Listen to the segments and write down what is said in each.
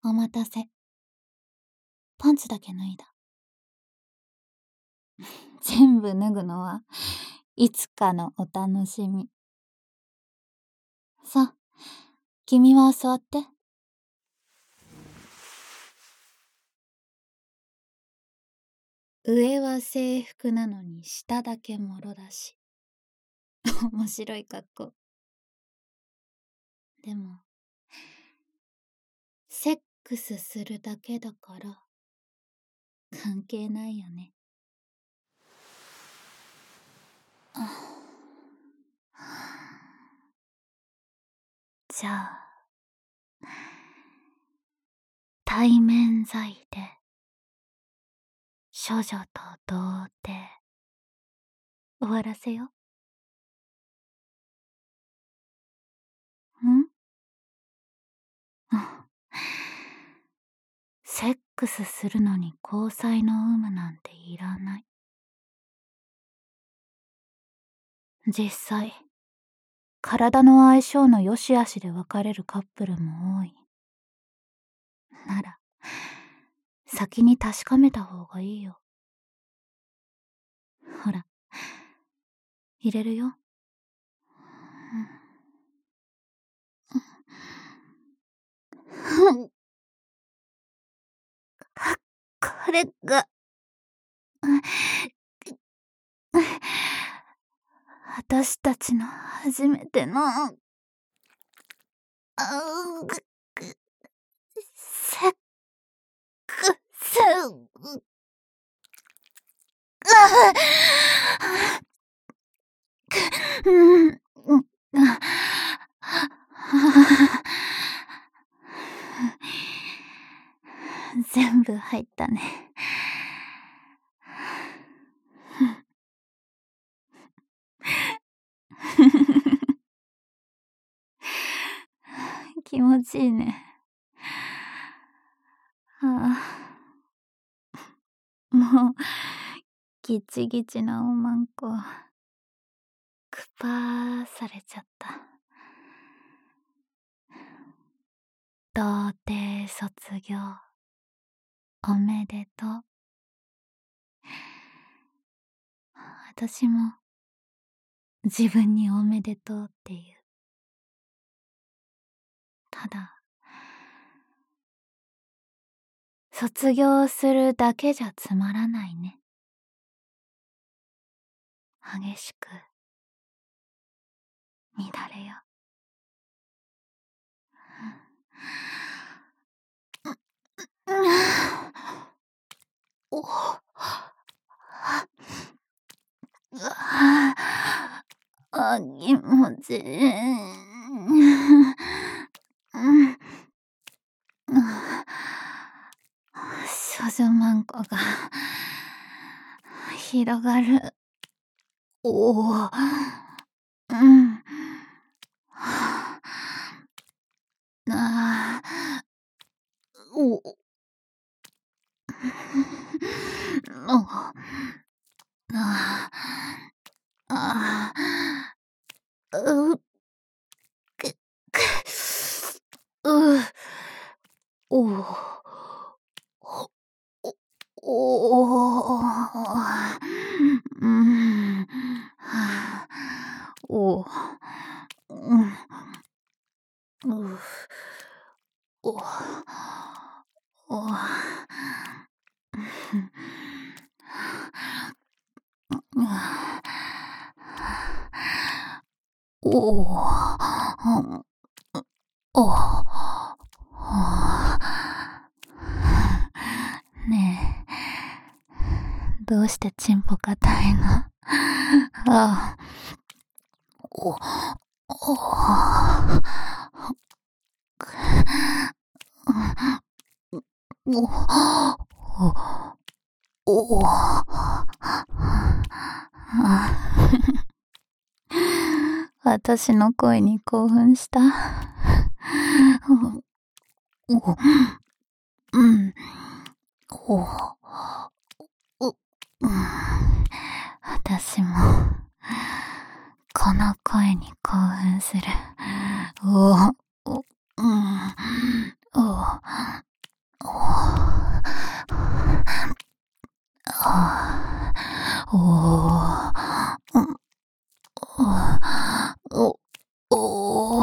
お待たせ。パンツだけ脱いだ。全部脱ぐのはいつかのお楽しみ。さあ、君は座って。上は制服なのに下だけもろだし。面白い格好。でも、セックスするだけだから関係ないよね。じゃあ、対面罪で処女と童貞終わらせよ。ん？セックスするのに交際の有無なんていらない。実際、体の相性の良し悪しで別れるカップルも多い。なら、先に確かめた方がいいよ。ほら、入れるよ。これが、私たちの初めての、セックス。全部入ったね。気持ちいいね。もうギチギチなおまんこくぱーされちゃった。童貞卒業おめでとう。私も自分におめでとうっていう。ただ卒業するだけじゃつまらないね。激しく乱れよ。気持ちいい。少女マンコが広がる。ねえ、どうしてチンポ硬いの？私の声に興奮した？私もこの声に興奮する。 おおお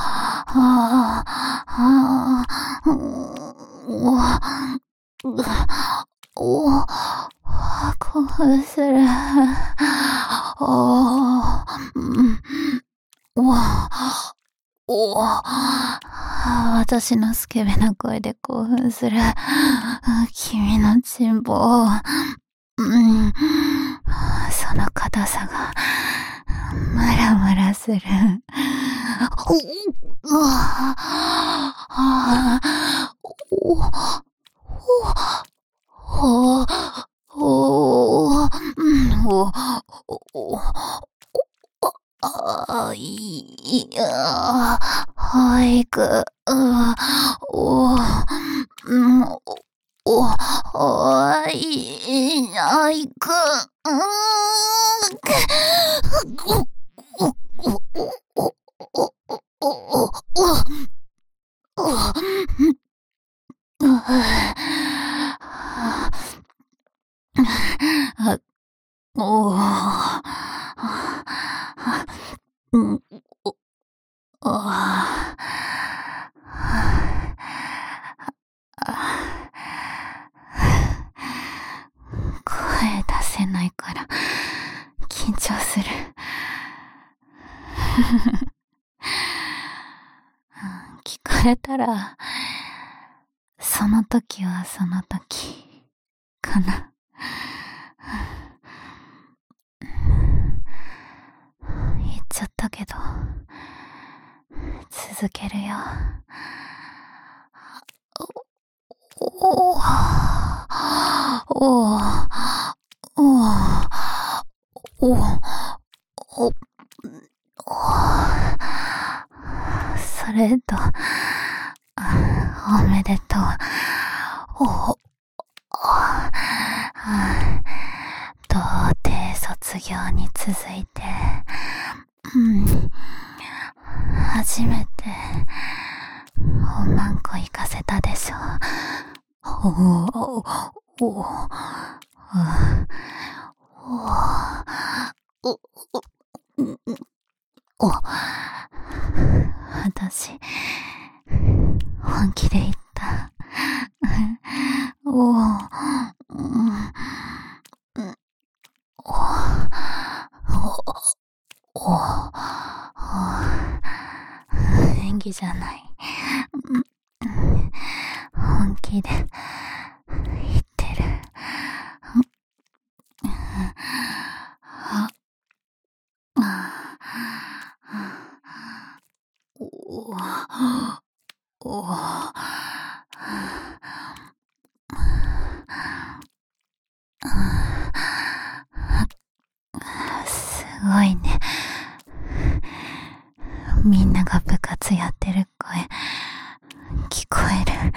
興奮する。私のスケベな声で興奮する。君のチンポ。その硬さがムラムラする。いや、俳句、いや、いく、声出せないから緊張する。聞かれたらその時はその時かな。言っちゃったけど続けるよ。それとおめでとう。童貞卒業に続いて、初めておまんこ行かせたでしょ。私本気で言った。演技じゃない。本気で言ってる。すごいね。みんなが部活やってる声聞こえる。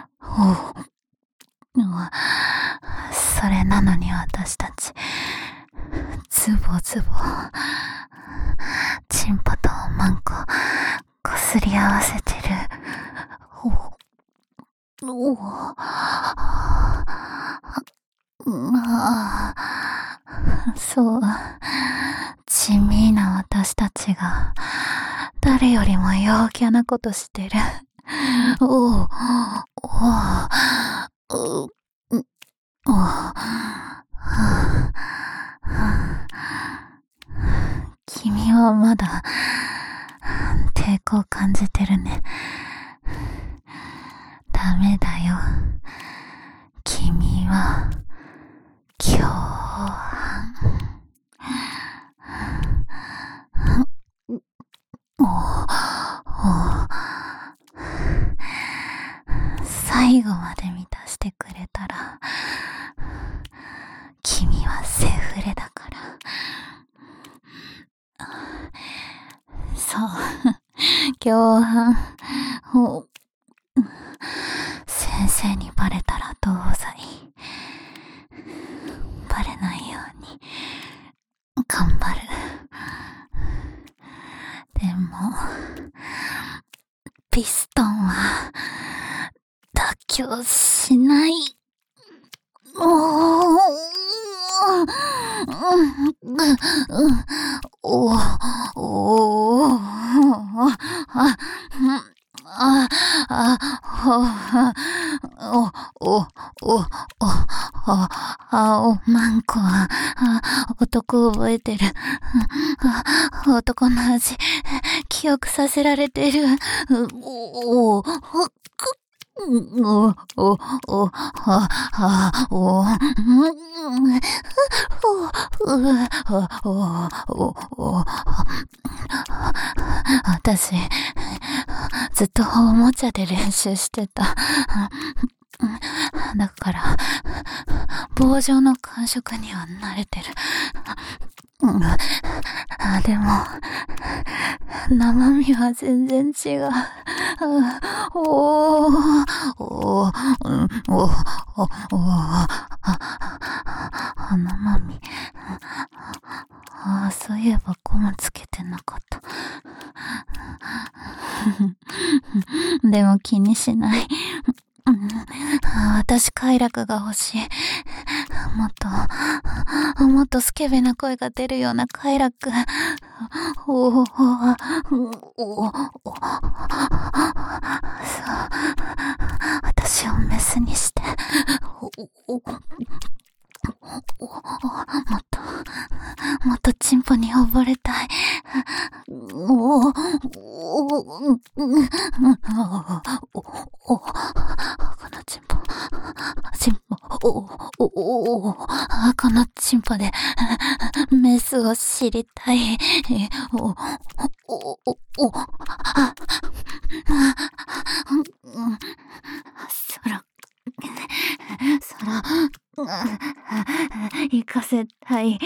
それなのに私たちズボズボチンポとおまんここすり合わせてる。そう、地味な私たちが誰よりも陽キャなことしてる。君はまだ抵抗感じてるね。ダメだよ。君は共犯。最後まで満たしてくれたら君はセフレだから。そう共犯。先生にバレたら同罪。バレないように頑張る。でもピストンは妥協しない。 てる。男の味、記憶させられてる。おお、私、ずっとおもちゃで練習してた。だから、棒状の感触には慣れてる。でも、生身は全然違う。生身。そういえばゴムつけてなかった。でも気にしない。私快楽が欲しい。もっとスケベな声が出るような快楽。そう。私をメスにして。もっとチンポに溺れたい。このチンポ、このチンポでメスを知りたい。空、行かせたい。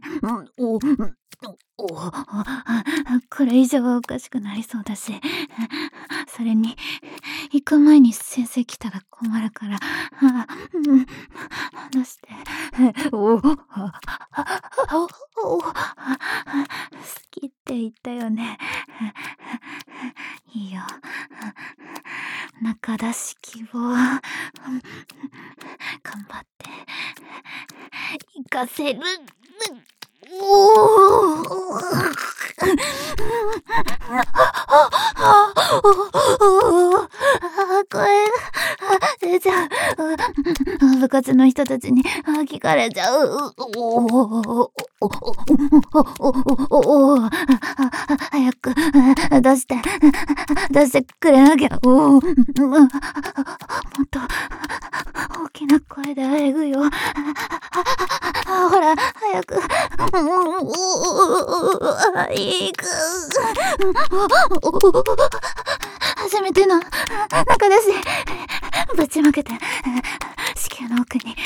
これ以上はおかしくなりそうだし、それに行く前に先生来たら困るから、離して。好きって言ったよね。いいよ。中出し希望。頑張って行かせる。声が出ちゃう。部活の人たちに聞かれちゃう。早く出してくれなきゃ。もっと大きな声であえぐよ。ほら、早く。いく。初めての中だし、ぶちまけて、子宮の奥に。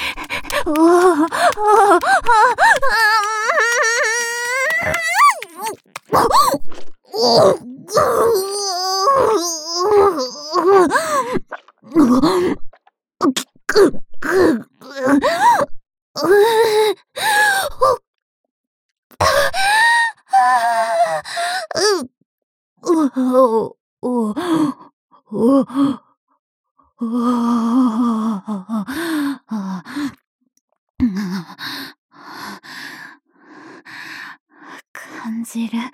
感じる。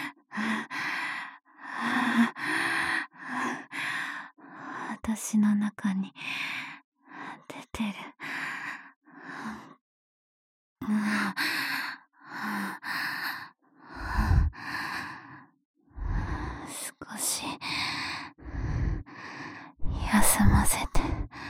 私の中に出てる。少し休ませて。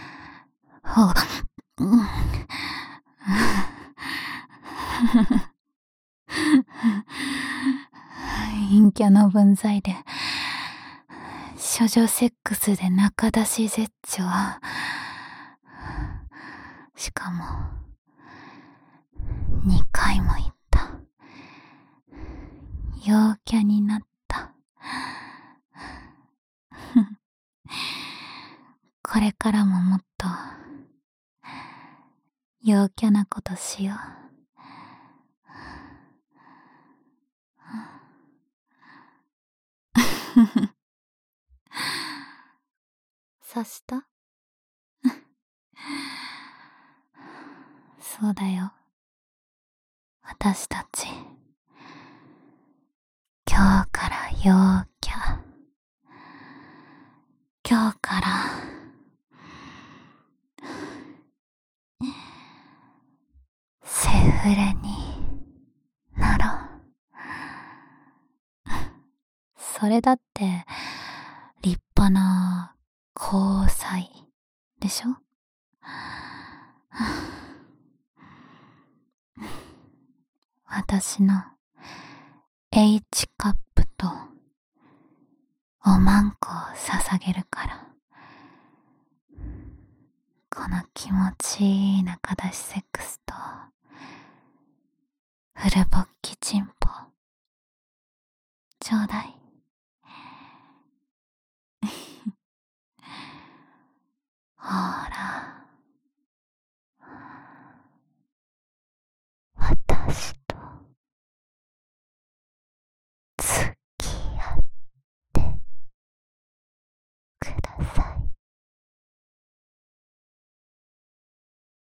陰キャの分際で処女セックスで中出し絶頂。しかも2回も言った。陽キャになった。これからももっと陽キャなことしよう。察した？そうだよ。私たち今日から陽キャ。今日からセフレになろう。 それだって立派な交際でしょ。私の H カップとおまんこを捧げるから、この気持ちいい仲出しセックスとフル勃起チンポちょうだい。ほら